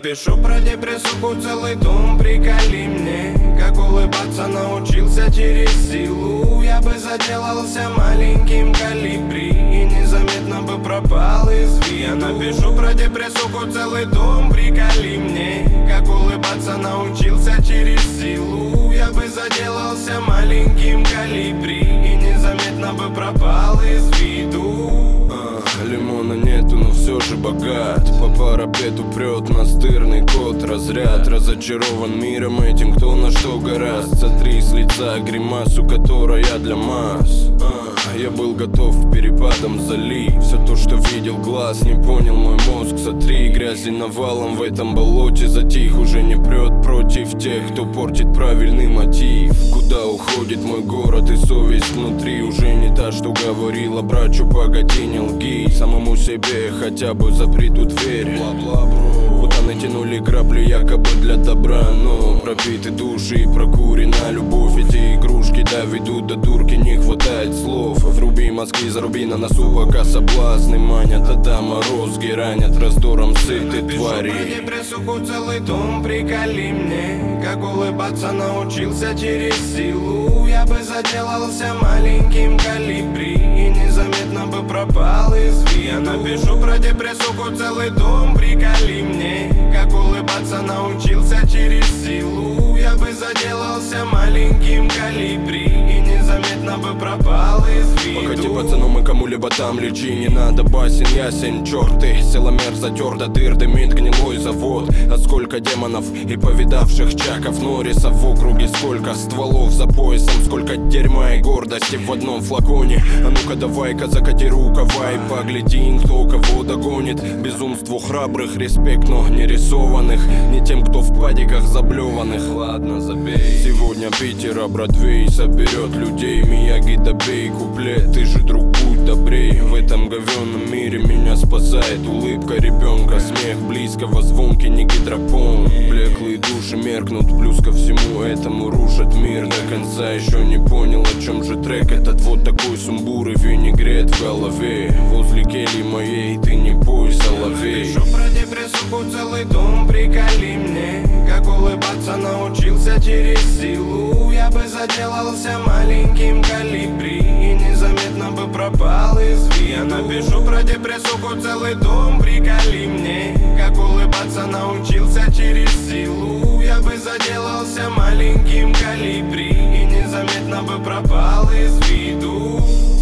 напишу про депрессуху целый том. Приколи мне, как улыбаться научился через силу. Я бы заделался маленьким колибри и незаметно бы пропал из виду. Я напишу про депрессуху целый том. Приколи мне, как улыбаться научился через силу. Я бы заделался маленьким колибри и незаметно бы пропал из виду. Лимона нету, но все же богат. По парапету прет настырный кот. Разряд разочарован миром этим, кто на что гораст. Сотри с лица гримасу, которая для масс. Я был готов к перепадам залив. Все то, что видел глаз, не понял мой мозг. Сотри грязи навалом в этом болоте. Затих, уже не прет против тех, кто портит правильный мотив. Куда уходит мой город и совесть внутри? Уже не та, что говорила брачу, погоди, не лги. Самому себе хотя бы запри ту дверь. Будто натянули грабли якобы для добра, но пропиты души и прокурена любовь. Эти игрушки доведут до дурки, не хватает слов. Вруби мозги, заруби на носу, пока соблазны манят. Да морозги ранят раздором сытой твари. Напишу про депрессуху целый том. Приколи мне, как улыбаться научился через силу. Я бы заделался маленьким колибри и незаметно бы пропал из виду. Я напишу про депрессуху целый том. Приколи мне, как улыбаться научился через силу. Я бы заделался маленьким колибри и незаметно бы пропал из виду. Покати, пацану, мы кому-либо там лечи. Не надо басен, ясен, черты. Силомер затер до дыр, дымит гнилой завод. А сколько демонов и повидавших чаков Норриса в округе. Сколько стволов за поясом, сколько дерьма и гордости в одном флаконе. А ну-ка давай-ка закати рукава и погляди, кто кого догонит. Безумству храбрых респект, но не рисованных. Не тем, кто в падиках заблеванных. Ладно, забей. Сегодня Питера Бродвей соберет людей. Мияги добей куплет, ты же друг, будь добрей. В этом говенном мире меня спасает улыбка ребенка. Смех близкого, звонкий, не гидропон. Блеклые души меркнут, плюс ко всему этому рушат мир. До конца еще не понял, о чем же трек этот. Вот такой сумбур и винегрет в голове. Возле кельи моей ты не пой, соловей. Напишу про депрессуху целый том. Приколи мне, как улыбаться научился через силу. Я бы заделался маленьким колибри и незаметно бы пропал из виду. Я напишу про депрессуху целый том. Приколи мне, как улыбаться научился через силу. Я бы заделался маленьким колибри и незаметно бы пропал из виду.